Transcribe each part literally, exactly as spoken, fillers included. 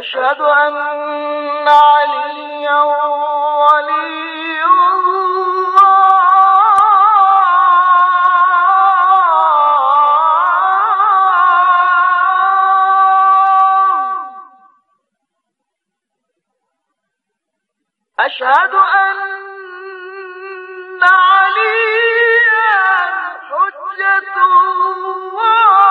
أشهد أن عليا ولي الله. أشهد أن عليا حجة الله.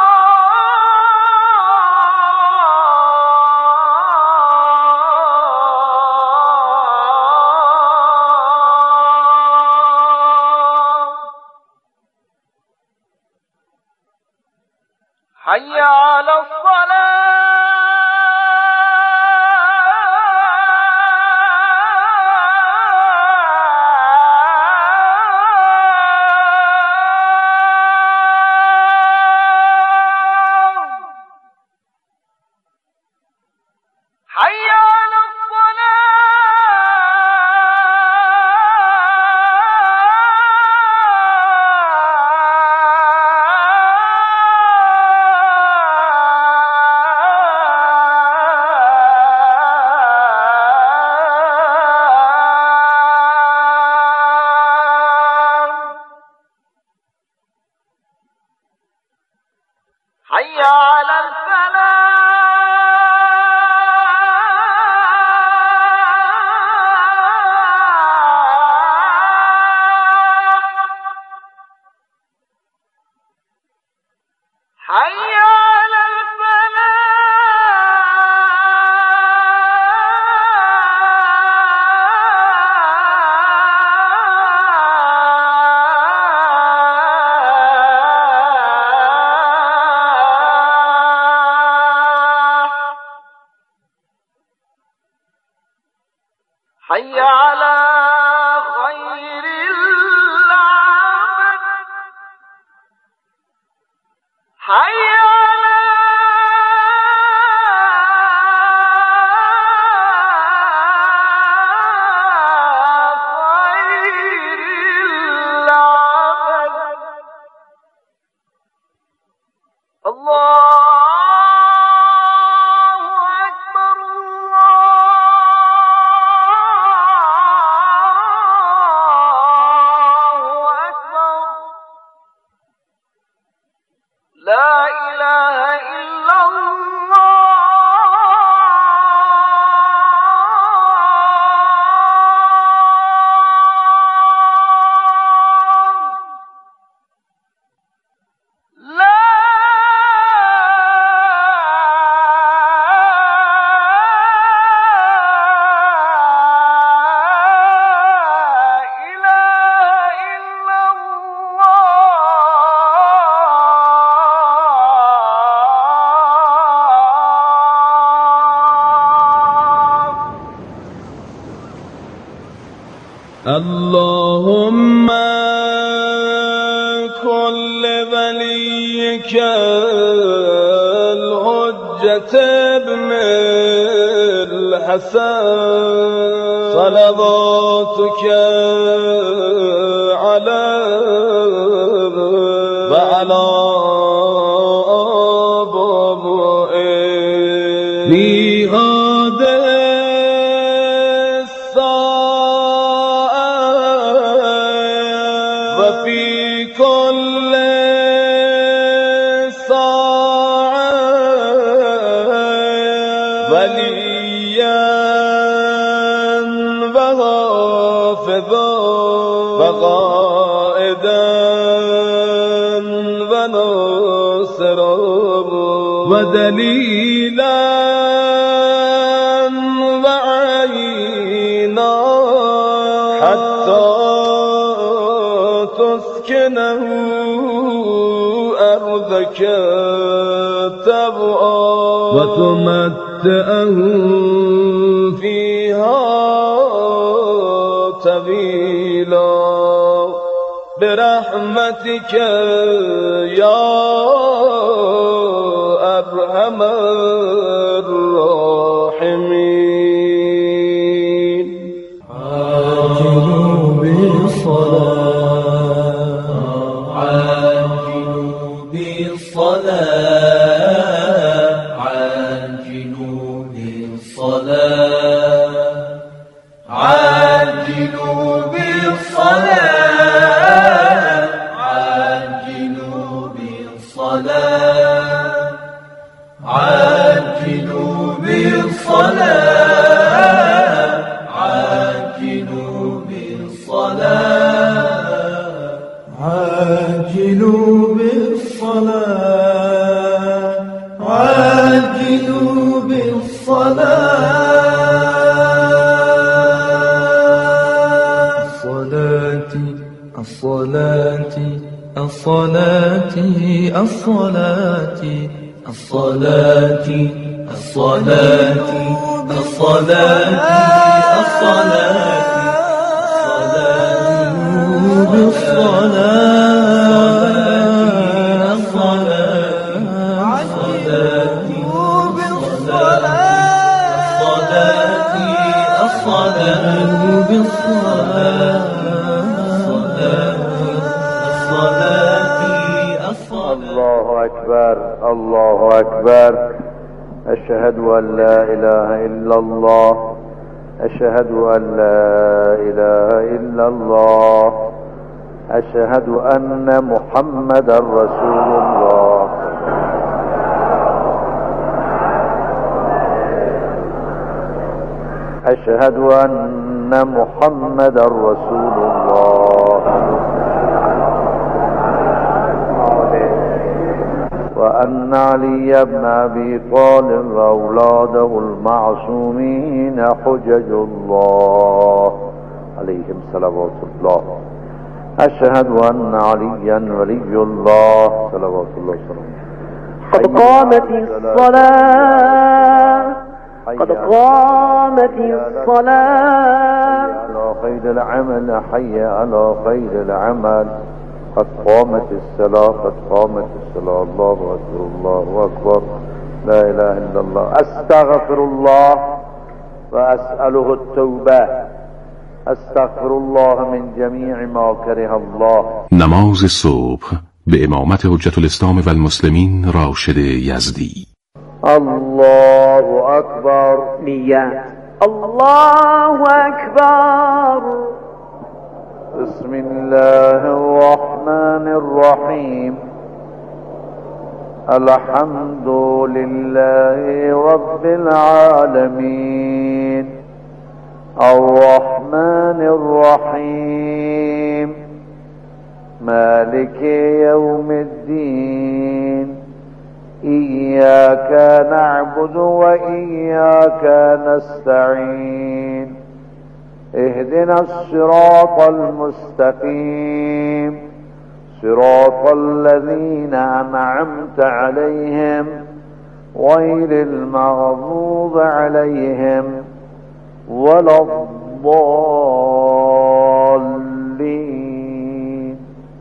حي على الصلاة. حي على الصلاة. حي على الفلاح. حي على حي على خير العمل. حي على خير العمل. الله لا إله إلا الله. لا إله إلا اللهم كن لوليك الحجة ابن الحسن صلواتك عليه وعلى آبائه في هذه وفي كل ساعة وليا وحافظا وقائدا وناصرا ودليلا وعينا حتى تسكنه أرضك طوعا وتمتعه فيها طويلا برحمتك يا أرحم الراحمين. عاجلوا بالصلاة عاجلوا بالصلاة عاجلوا بالصلاة بالصلاة عجلوا بالصلاة عجلوا بالصلاة عجلوا بالصلاة عجلوا بالصلاة عجلوا بالصلاة الصلاة الصلاة الصلاة الصلاة الصلاة الصلاة الصلاة الله أكبر الله أكبر أشهد أن لا إله إلا الله أشهد أن لا إله إلا الله أشهد أن محمدا رسول الله أشهد أن محمدا رسول الله وأن علي بن أبي طالب وأولاده المعصومين حجج الله عليهم صلوات الله أشهد أن عليا ولي الله صلوات الله وسلامه قد قامت الصلاة قد قامت الصلاة حي على خير العمل حي على خير العمل قد قامت الصلاة قد قامت الصلاة الله أكبر الله أكبر لا إله إلا الله أستغفر الله وأسأله التوبة أستغفر الله من جميع ما كره الله. نماز صبح به امامت حجت الاسلام و المسلمین راشد یزدی. الله أكبر. نیت. الله أكبر. بسم الله الرحمن الرحيم الحمد لله رب العالمين الرحمن الرحيم مالك يوم الدين إياك نعبد وإياك نستعين اهدنا الصراط المستقيم صراط الذين أنعمت عليهم غير المغضوب عليهم ولا الضالين.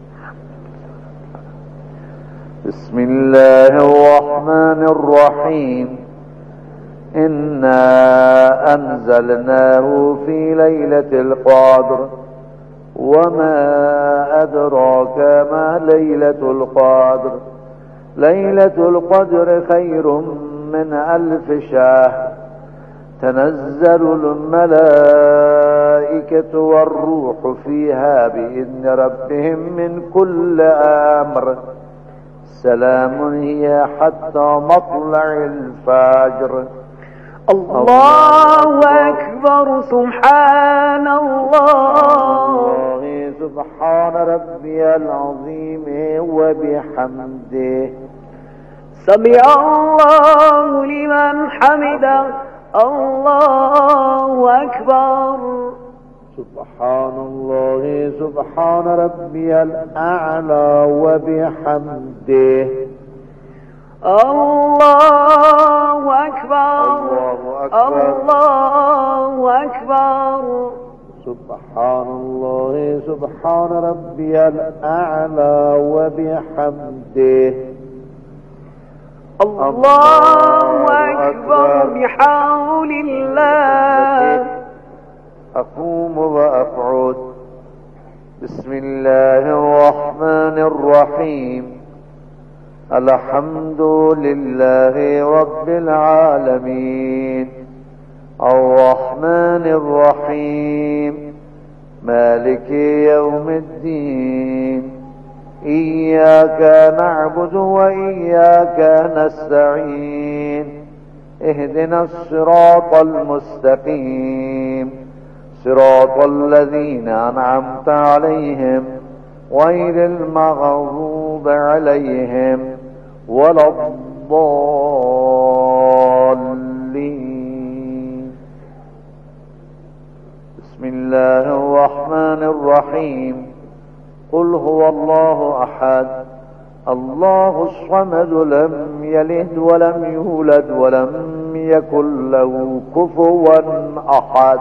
بسم الله الرحمن الرحيم إنا أنزلناه في ليلة القدر وما أدراك ما ليلة القدر ليلة القدر خير من ألف شهر تنزل الملائكة والروح فيها بإذن ربهم من كل أمر سلام هي حتى مطلع الفجر. الله أكبر. سبحان الله. سبحان ربي العظيم وبحمده. سمع الله لمن حمده. الله أكبر. سبحان الله سبحان ربي الأعلى وبحمده. الله أكبر. الله أكبر. الله أكبر. سبحان الله سبحان ربي الأعلى وبحمده. الله أكبر بحول الله. أقوم وأقعد. بسم الله الرحمن الرحيم الحمد لله رب العالمين الرحمن الرحيم مالك يوم الدين إياك نعبد وإياك نستعين اهدنا الصراط المستقيم صراط الذين أنعمت عليهم غير المغضوب عليهم ولا الضالين. بسم الله الرحمن الرحيم. قل هو الله أحد الله الصمد لم يلد ولم يولد ولم يكن له كفوا أحد.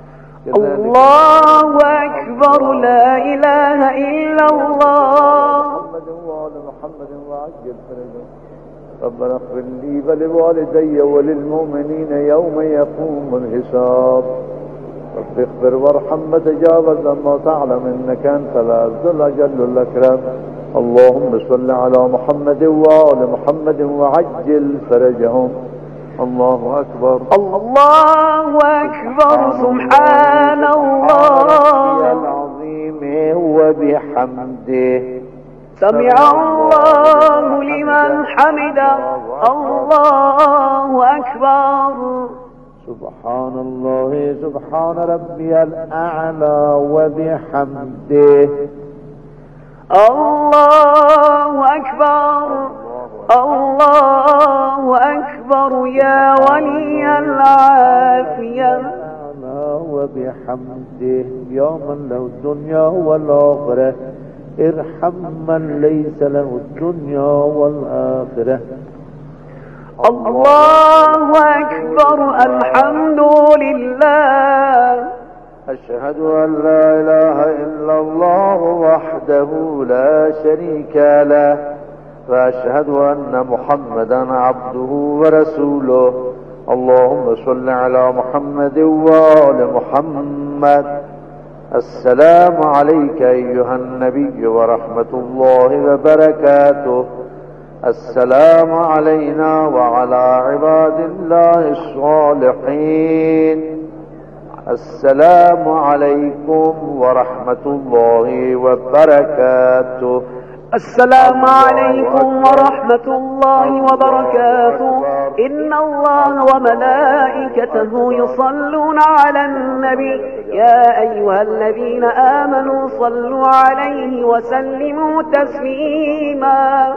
الله أكبر لا إله إلا الله. محمد وآل محمد وعجل فرجهم. ربنا اغفر لي ولوالدي وللمؤمنين يوم يقوم الحساب. رب اغفر وارحم وتجاوز عما تعلم انك انت العز الجل الاكرم. اللهم صل على محمد وآل محمد وعجل فرجهم. الله أكبر الله أكبر سبحان الله العظيم وبحمده سمع الله لمن حمده. الله أكبر. سبحان الله سبحان ربي الأعلى وبحمده. الله أكبر الله أكبر يا ولي العافية. وبحمده يا من له الدنيا والآخرة ارحم من ليس له الدنيا والآخرة. الله أكبر الحمد لله. أشهد أن لا إله إلا الله وحده لا شريك له وأشهد أن محمدا عبده ورسوله. اللهم صل على محمد وآل محمد. السلام عليك أيها النبي ورحمة الله وبركاته. السلام علينا وعلى عباد الله الصالحين. السلام عليكم ورحمة الله وبركاته. السلام عليكم ورحمة الله وبركاته. إن الله وملائكته يصلون على النبي يا أيها الذين آمنوا صلوا عليه وسلموا تسليما.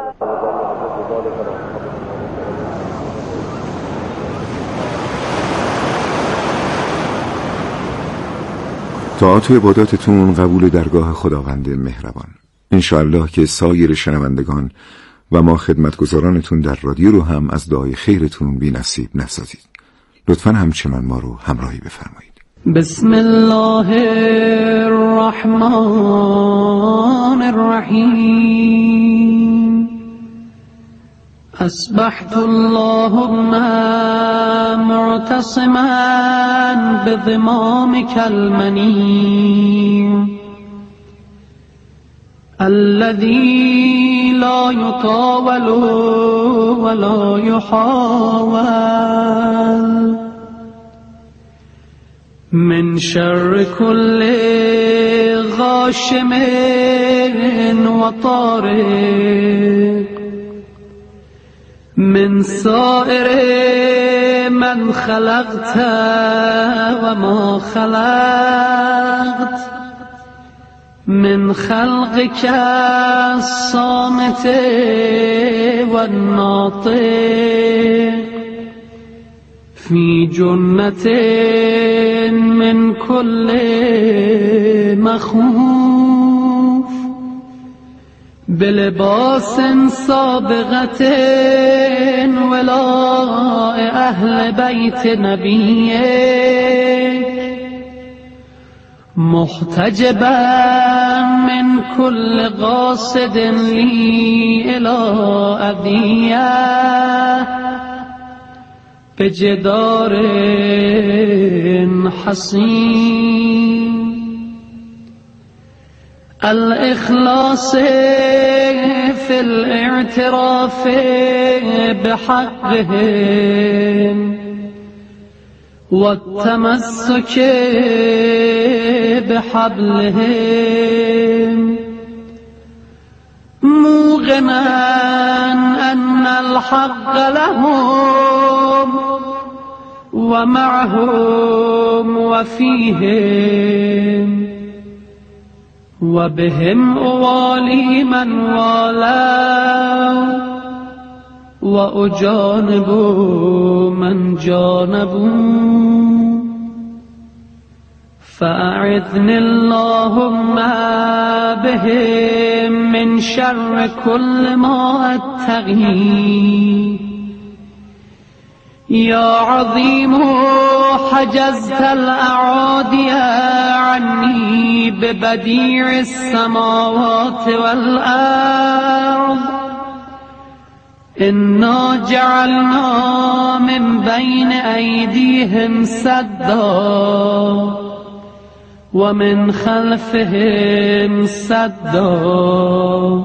طاعات و عباداتتون قبول درگاه خداوند مهربان. انشاءالله که سایر شنوندگان و ما خدمتگزارانتون در رادیو رو هم از دعای خیرتون بی نصیب نسازید. لطفاً همچنان ما رو همراهی بفرمایید. بسم الله الرحمن الرحیم. أصبحت اللهم معتصما بضمامك المني الذي لا يطاول ولا يحاول من شر كل غاشم وطارق من سائر من خلقت وما خلقت من خلقك الصامت والناطق في جنة من كل مخوف بلباس سابغة ولاء أهل بيت نبيك محتجبا من كل قاصد لي إلى أذية بجدار حصين الإخلاص في الاعتراف بحقهم والتمسك بحبلهم موقنا أن الحق لهم ومعهم وفيهم وبهم أوالي من والاه وأجانب من جانبوا فأعذني اللهم بهم من شر كل ما أتقي يا عظيم حجزت الأعادي عني ببديع السماوات والأرض إنا جعلنا من بين أيديهم سدا ومن خلفهم سدا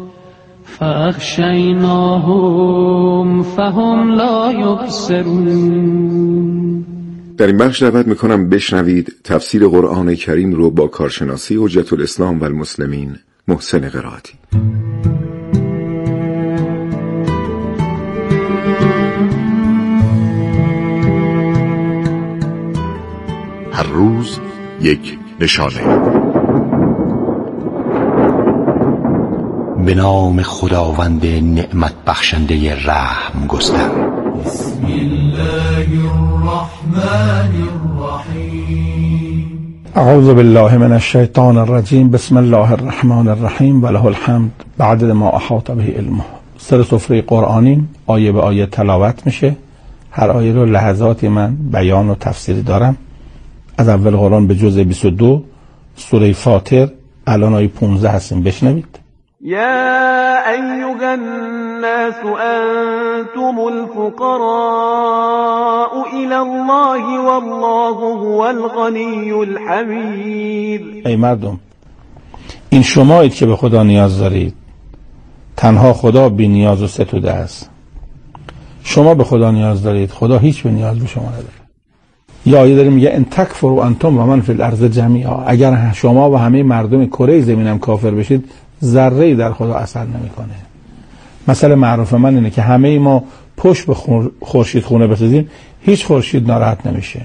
فأغشيناهم فهم لا يبصرون. در این بخش دعوت میکنم بشنوید تفسیر قرآن کریم رو با کارشناسی حجت الاسلام و المسلمین محسن قرائتی. هر روز یک نشانه. به نام خداوند نعمت بخشنده رحم گستر. بسم الله الرحمن الرحیم. اعوذ بالله من الشیطان الرجیم. بسم الله الرحمن الرحیم و له الحمد بعد ما احاط به علمه. سر سفره قرآنی آیه به آیه تلاوت میشه. هر آیه رو لحظاتی من بیان و تفسیری دارم. از اول قرآن به جزء بیست و دو سوره فاطر الان آیه پانزده هستیم. بشنوید. يا أيها الناس أنتم الفقراء إلى الله والله هو الغني الحميد. ای مردم، این شمایید که به خدا نیاز دارید. تنها خدا بی نیاز و ستوده است. شما به خدا نیاز دارید، خدا هیچ به نیاز به شما نداره. یا آیه داریم میگه ان تکفروا انتم و من فی الارض جمیعا. اگر شما و همه مردم کره زمینم کافر بشید ذره‌ای در خدا اثر نمیکنه. مثلا معروف من اینه که همه ما پشت به خورشید خونه بسازیم هیچ خورشید ناراحت نمیشه.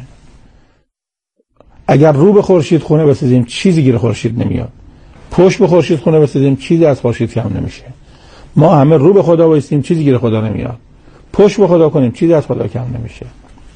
اگر رو به خورشید خونه بسازیم چیزی گیر خورشید نمیاد. پشت به خورشید خونه بسازیم چیزی از خورشید کم نمیشه. ما همه رو به خدا وایسیم چیزی گیر خدا نمیاد. پشت به خدا کنیم چیزی از خدا کم نمیشه.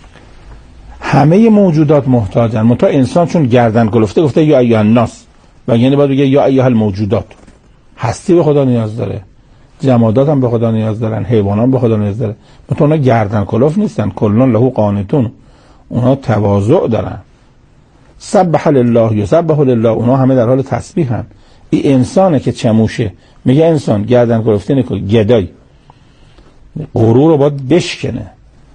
همه موجودات محتاجن. منتها انسان چون گردن کلفته گفته یا ایها الناس، و یعنی باید بگه یا ایها الموجودات. هستی به خدا نیاز داره، جمادات هم به خدا نیاز دارن، حیوانات هم به خدا نیاز داره. منتها اونا گردن کلفت نیستن. کلن له قانتون. اونا تواضع دارن. سبح لله یسبح لله. اونا همه در حال تسبیحن. این انسانه که چموشه میگه انسان گردن کلفته نکن، گدای. غرور رو باید بشکنه.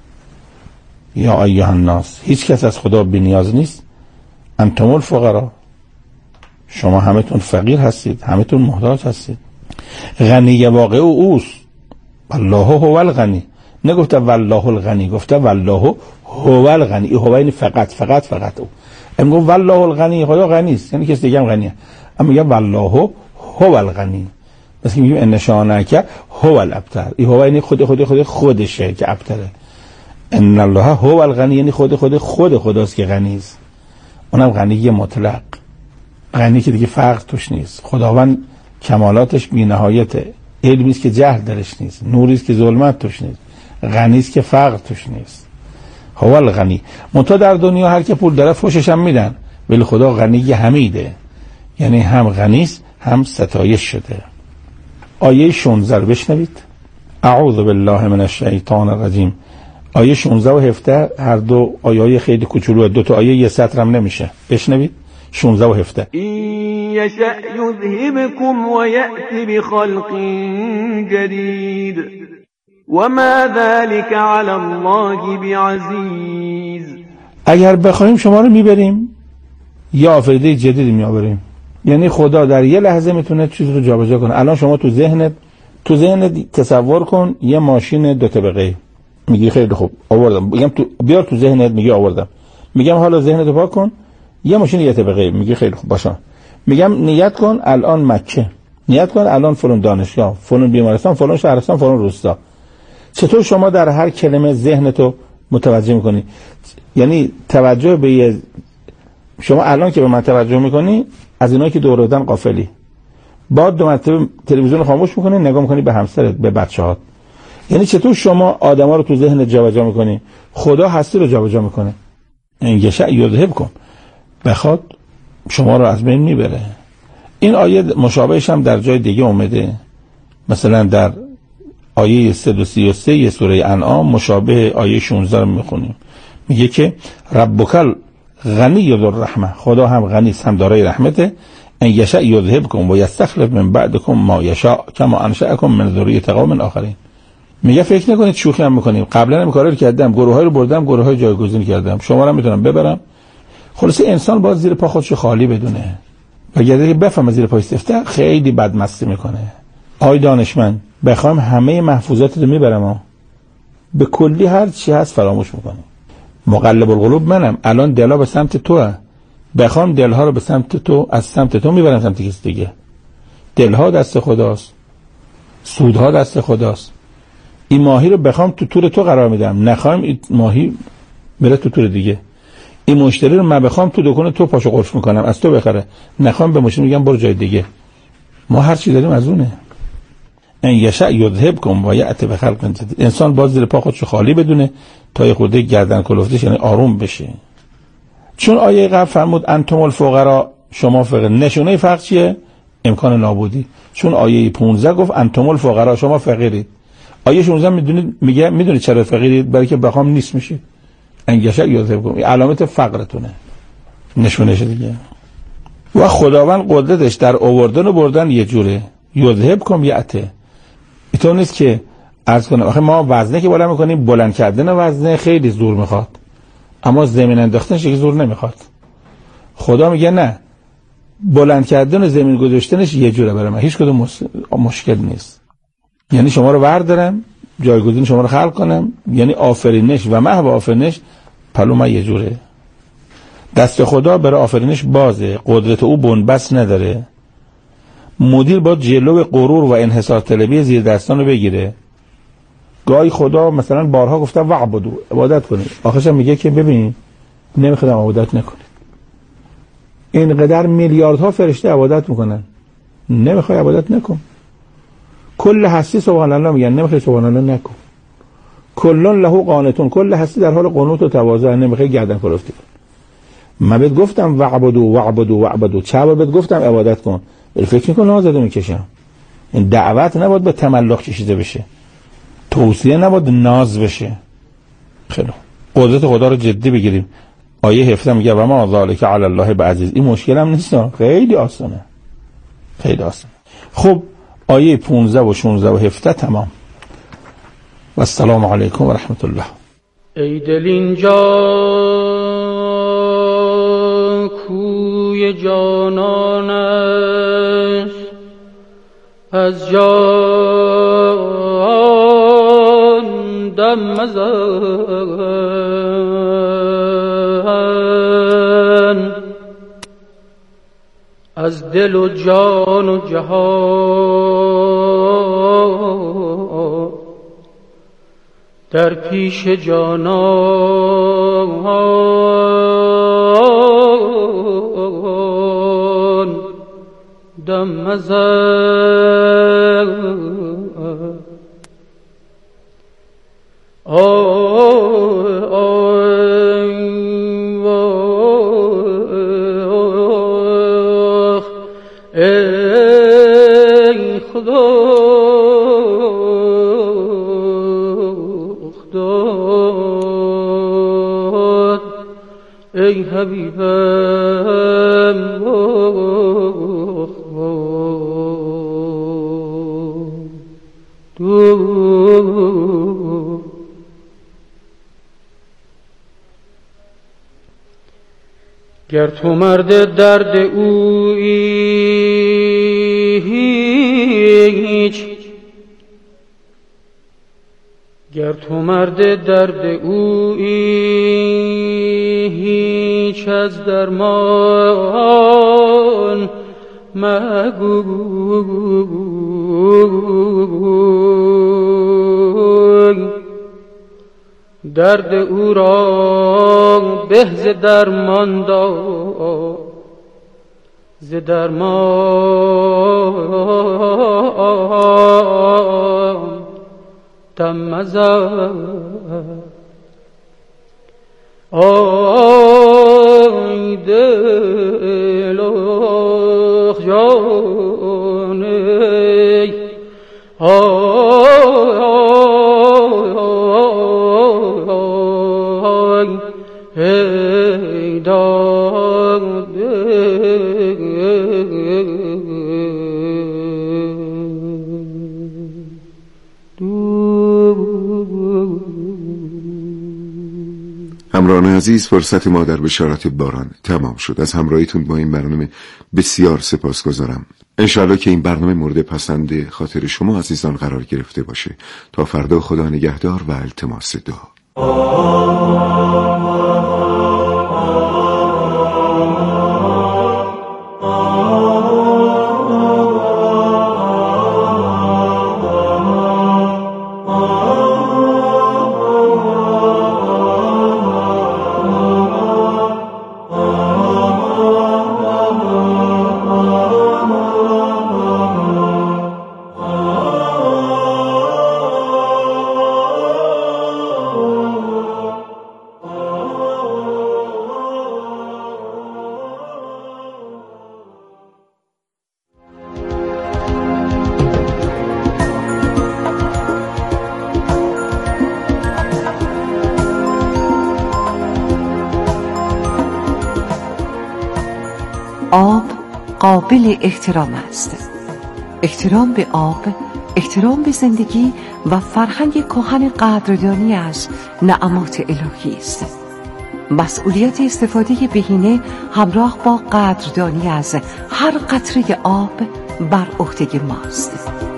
یا ایها الناس، هیچ کس از خدا بی نیاز نیست. انتم الفقراء، شما همتون فقیر هستید، همتون محتاج هستید. غنی واقع او اوست. والله هو الغنی. نگفته والله الغنی، گفته والله هو الغنی. هو یعنی فقط فقط فقط او. اما گفت والله الغنی، خدا غنی است، یعنی کسی دیگه هم غنیه. اما میگه والله هو الغنی. مثل میگیم ان شانک هو الابتر. این هو یعنی خود خود خود خودشه که ابتره. ان الله هو الغنی یعنی خود خود خود خداست که غنی است. اونم غنی مطلق، غنی که دیگه فرق توش نیست. خداوند کمالاتش بی نهایته. علمی است که جهل درش نیست، نوری است که ظلمت توش نیست، غنی است که فقر توش نیست. هو الغنی. منتها در دنیا هر که پول داره فوشش هم میدن، ولی خدا غنی حمیده، یعنی هم غنی است هم ستایش شده. آیه شانزده رو بشنوید. اعوذ بالله من الشیطان الرجیم. آیه شانزده و هفده هر دو آیه خیلی کوچولوه، دو تا آیه یه سطر هم نمیشه. بشنوید شانزده و هفده. این یشأ یذهبکم و یأتی بخلق جدید و ما ذلك علی الله بعزیز. اگر بخوایم شما رو میبریم یا آفریده جدید میآوریم. یعنی خدا در یه لحظه میتونه چیز رو جابجا کنه. الان شما تو ذهنت تو ذهنت تصور کن یه ماشین دو طبقه، میگی خیلی خوب آوردم. میگم تو بیار تو ذهنت، میگی آوردم. میگم حالا ذهنت رو پاک کن، یه ماشین نیت به غیب، میگه خیلی خوب باشه، میگم نیت کن الان مکه، نیت کن الان فلان دانشگاه، فلان بیمارستان، فلان شهرستان، فلان روستا. چطور شما در هر کلمه ذهنتو متوجه میکنی؟ یعنی توجه به یه، شما الان که به من توجه میکنی از اینایی که دور دادن غافلی، بعد دو مرتبه تلویزیون خاموش میکنی، نگاه میکنی به همسرت، به بچه‌هات. یعنی چطور شما آدما رو تو ذهنت جابجا میکنی؟ خدا هستی رو جابجا میکنه. این یشاء یذهبکم، بخواد شما رو از بین میبره. این آیه مشابهش هم در جای دیگه اومده، مثلا در آیه صد و سی و سه سوره انعام مشابه آیه شانزده رو میخونیم، میگه که ربک غنی ذو الرحمه، خدا هم غنی هم دارای رحمته، ان یشاء یذهبکم و یستخلف من بعدکم ما یشاء کما انشأکم من ذریه قوم آخرین. میگه فکر نکنید شوخی هم میکنیم، قبلا هم کارا رو کردم، گروهای رو بردم، گروهای جایگزین کردم، شما رو میتونم ببرم. خلاص انسان باید زیر پا خودشو خالی بدونه، وگرنه که بفهمه زیر پای سفته خیلی بدمستی میکنه. آی دانشمند، بخوام همه محفوظات رو میبرم، به کلی هر چی هست فراموش میکنم. مقلب القلوب منم، الان دلها به سمت توه، بخوام دلها رو به سمت تو، از سمت تو میبرم سمت کسی دیگه. دلها دست خداست، سودها دست خداست. این ماهی رو بخوام تو تور تو قرار میدم، نخوام این ماهی بره تو تور دیگه. این مشتری رو من بخوام تو دکان تو پاشو قرش میکنم، از تو بخره، نخوام به مشتری میگم برو جای دیگه. ما هر چی داریم از اونه. ان یشاء یذهبکم و یأتی بخلق جدید. انسان باز زیر پا خودشو خالی بدونه تا یه خورده گردن کلفتش، یعنی آروم بشه. چون آیه قبل فرمود انتم الفقراء، شما فقیر. نشونه فرق چیه؟ امکان نابودی. چون آیه پانزده گفت انتم الفقراء، شما فقیرید. آیه شانزده میدونید میگه میدونید چرا فقیرید؟ برای که بخوام نیست میشید. ان یشاء یذهبکم، علامت فقرتونه، نشونشه دیگه. و خداوند قدرتش در آوردن و بردن یه جوره، یذهبکم یأتی. اینطور نیست که عرض کنم آخه ما وزنه که بالا میکنیم، بلند کردن وزنه خیلی زور میخواد، اما زمین انداختنش یک زور نمیخواد. خدا میگه نه، بلند کردن و زمین گذاشتنش یه جوره برای من، هیچ کدوم مس... مشکل نیست. یعنی شما رو بردارم، جایگزین شما رو خلق کنم، یعنی آفرینش و محو آفرینش پلو من یه جوره. دست خدا برای آفرینش بازه، قدرت او بنبست نداره. مدیر باید جلو غرور و انحصار طلبی زیر دستان رو بگیره. گاهی خدا مثلا بارها گفته وعبدو، عبادت کنید، آخرش میگه که ببین نمیخوام عبادت نکنید. اینقدر میلیاردها فرشته عبادت میکنن، نمیخوای عبادت نکن. کل هستی سبحان الله میگن، نمیخوای سبحان الله نکن. کلون له قانتون، کل هستی در حال قنوت و تواضع، نمیخوای گردن کلفتی کن. من بهت گفتم وعبدو وعبدو وعبدو، چه بهت گفتم عبادت کن، ولی فکر میکن نازده میکشم. این دعوت نباید به تملق کشیده بشه، توصیه نباید ناز بشه. خیلی قدرت خدا رو جدی بگیریم. آیه هفده میگه و ما ذالک علی الله بعزیز. این مشکل هم نیست، خیلی آسانه، خیلی آسانه. خب آیه پانزده و شانزده و هفده تمام. و السلام علیکم و رحمت الله. ای دل اینجا کوی جانان است، از جان دم مزن، از دل و جان و جهان در پیش جانان دم مزن. ای خدا ای حبیبم دو گر تو مرد درد اویی هیچ، گر تو مرد درد اویی هیچ هیچ از درمان مگوی، درد او را به ز درمان دار، ز درمان دم مزن. آی دل و جان ای، آی ای داد همراهان عزیز، فرصت ما در بشارت باران تمام شد. از همراهیتون با این برنامه بسیار سپاسگزارم. انشالله که این برنامه مورد پسند خاطر شما عزیزان قرار گرفته باشه. تا فردا، خدا نگهدار و التماس دعا. آب قابل احترام است. احترام به آب، احترام به زندگی و فرهنگ کهن قدردانی از نعمات الهی است. مسئولیت استفاده بهینه همراه با قدردانی از هر قطره آب بر عهده ماست.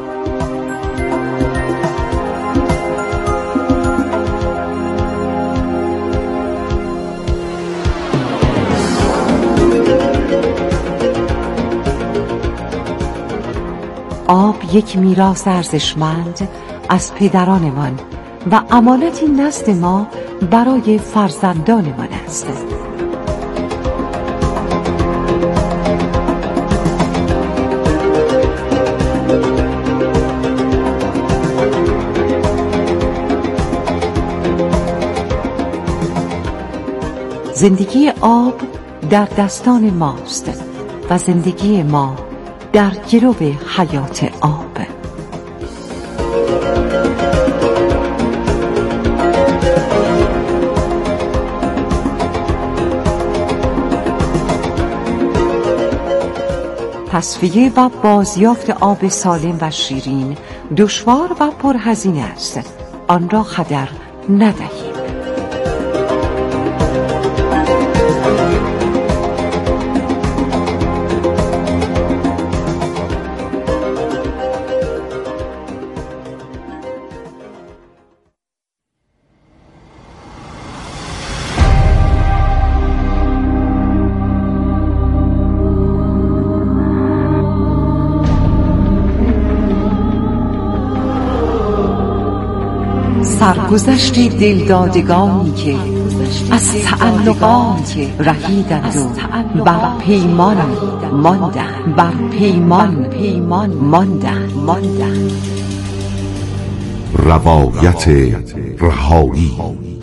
آب یک میراث ارزشمند از پدرانمان و امانتی نزد ما برای فرزندانمان است. زندگی آب در دستان ماست و زندگی ما در گرو حیات آب. تصفیه و بازیافت آب سالم و شیرین دشوار و پرهزینه است. آن را هدر ندهید. سرگذشت دلدادگانی که از تعلقات رهیدند و بر پیمان ماندند، بر پیمان ماندند. روایت رهایی.